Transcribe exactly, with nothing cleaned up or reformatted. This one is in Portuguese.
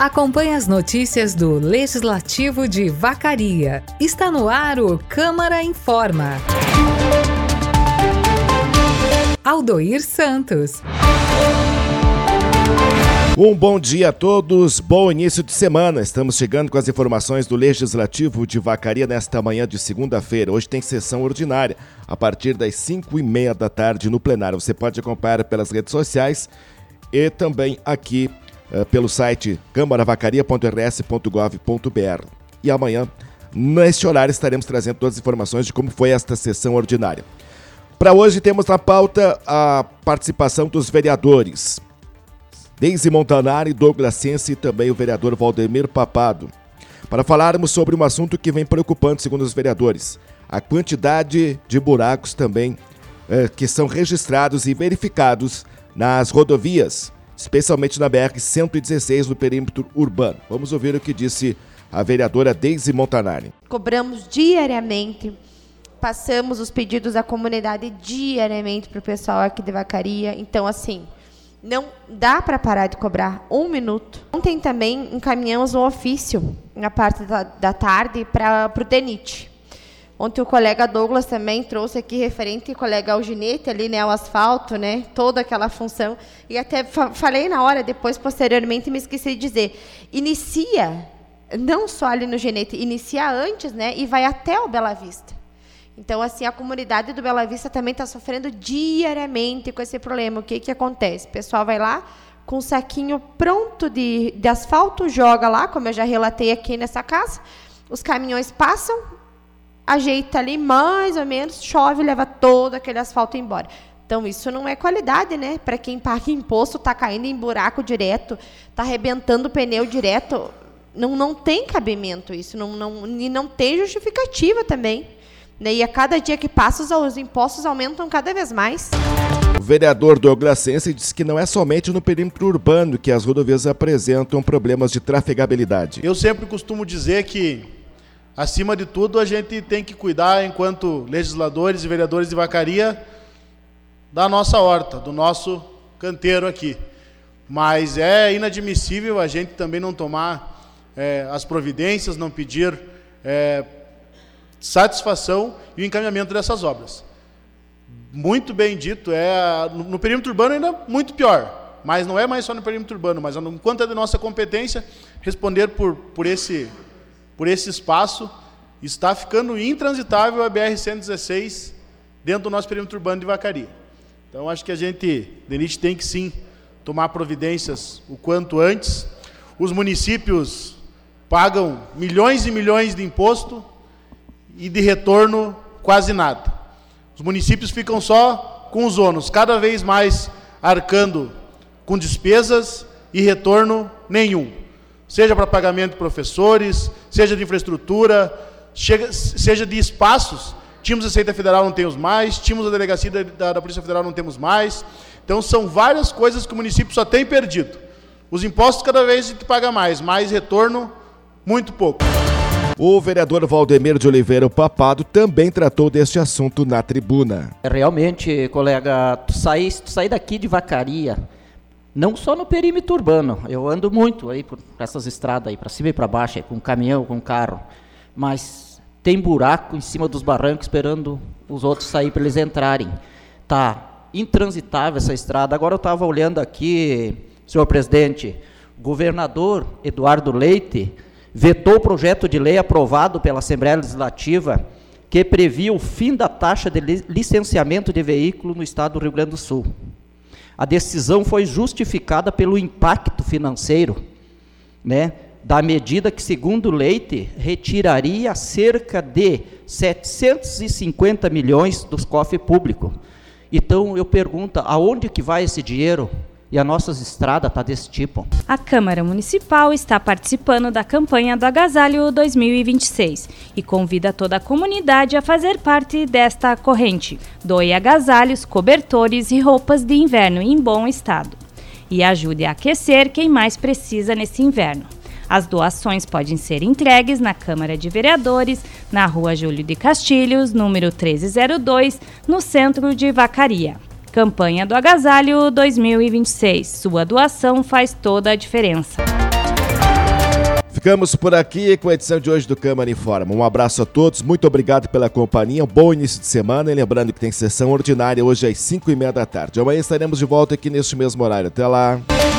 Acompanhe as notícias do Legislativo de Vacaria. Está no ar o Câmara Informa. Aldoir Santos. Um bom dia a todos, bom início de semana. Estamos chegando com as informações do Legislativo de Vacaria nesta manhã de segunda-feira. Hoje tem sessão ordinária, a partir das cinco e meia da tarde no plenário. Você pode acompanhar pelas redes sociais e também aqui uh, pelo site câmara vacaria ponto r s ponto gov ponto b r. E amanhã, neste horário, estaremos trazendo todas as informações de como foi esta sessão ordinária. Para hoje temos na pauta a participação dos vereadores Deise Montanari, Douglas Sense e também o vereador Valdemir Papado, para falarmos sobre um assunto que vem preocupando, segundo os vereadores, a quantidade de buracos também eh, que são registrados e verificados nas rodovias, especialmente na B R cento e dezesseis no perímetro urbano. Vamos ouvir o que disse a vereadora Deise Montanari. Cobramos diariamente, passamos os pedidos da comunidade diariamente para o pessoal aqui de Vacaria, então assim, não dá para parar de cobrar um minuto. Ontem também encaminhamos um ofício na parte da, da tarde para o D E N I T. Ontem o colega Douglas também trouxe aqui referente, o colega Alginete ali, né, o asfalto, né, toda aquela função. E até fa- falei na hora, depois, posteriormente, me esqueci de dizer. Inicia, não só ali no Genete, inicia antes, né, e vai até o Bela Vista. Então, assim, a comunidade do Bela Vista também está sofrendo diariamente com esse problema. O que que acontece? O pessoal vai lá com um saquinho pronto de, de asfalto, joga lá, como eu já relatei aqui nessa casa, os caminhões passam, ajeita ali mais ou menos, chove e leva todo aquele asfalto embora. Então, isso não é qualidade, né? Para quem paga imposto, está caindo em buraco direto, está arrebentando o pneu direto, não, não tem cabimento isso, não, não, e não tem justificativa também. E a cada dia que passa, os impostos aumentam cada vez mais. O vereador Douglas Sense disse que não é somente no perímetro urbano que as rodovias apresentam problemas de trafegabilidade. Eu sempre costumo dizer que, acima de tudo, a gente tem que cuidar, enquanto legisladores e vereadores de Vacaria, da nossa horta, do nosso canteiro aqui. Mas é inadmissível a gente também não tomar é, as providências, não pedir é, satisfação e o encaminhamento dessas obras. Muito bem dito, é no, no perímetro urbano ainda muito pior, mas não é mais só no perímetro urbano, mas enquanto é de nossa competência, responder por, por, esse, por esse espaço, está ficando intransitável a B R cento e dezesseis dentro do nosso perímetro urbano de Vacaria. Então, acho que a gente, D E N I T, tem que sim tomar providências o quanto antes. Os municípios pagam milhões e milhões de imposto e de retorno quase nada. Os municípios ficam só com os ônus, cada vez mais arcando com despesas e retorno nenhum. Seja para pagamento de professores, seja de infraestrutura, chega, seja de espaços. Tínhamos a Receita Federal, não temos mais, tínhamos a Delegacia da, da Polícia Federal, não temos mais. Então, são várias coisas que o município só tem perdido. Os impostos cada vez a gente paga mais, mais retorno, muito pouco. O vereador Valdemir de Oliveira Papado também tratou deste assunto na tribuna. Realmente, colega, tu sair, tu sair daqui de Vacaria, não só no perímetro urbano, eu ando muito aí por essas estradas aí, para cima e para baixo, aí, com caminhão, com carro, mas tem buraco em cima dos barrancos esperando os outros sair para eles entrarem. Tá intransitável essa estrada. Agora eu estava olhando aqui, senhor presidente, o governador Eduardo Leite vetou o projeto de lei aprovado pela Assembleia Legislativa que previa o fim da taxa de licenciamento de veículo no estado do Rio Grande do Sul. A decisão foi justificada pelo impacto financeiro, né, da medida que, segundo Leite, retiraria cerca de setecentos e cinquenta milhões dos cofres públicos. Então, eu pergunto, aonde que vai esse dinheiro? E a nossa estrada está desse tipo. A Câmara Municipal está participando da campanha do Agasalho dois mil e vinte e seis e convida toda a comunidade a fazer parte desta corrente. Doe agasalhos, cobertores e roupas de inverno em bom estado. E ajude a aquecer quem mais precisa nesse inverno. As doações podem ser entregues na Câmara de Vereadores, na Rua Júlio de Castilhos, número treze zero dois, no centro de Vacaria. Campanha do Agasalho dois mil e vinte e seis. Sua doação faz toda a diferença. Ficamos por aqui com a edição de hoje do Câmara Informa. Um abraço a todos, muito obrigado pela companhia, um bom início de semana e lembrando que tem sessão ordinária hoje às cinco e meia da tarde. Amanhã estaremos de volta aqui neste mesmo horário. Até lá!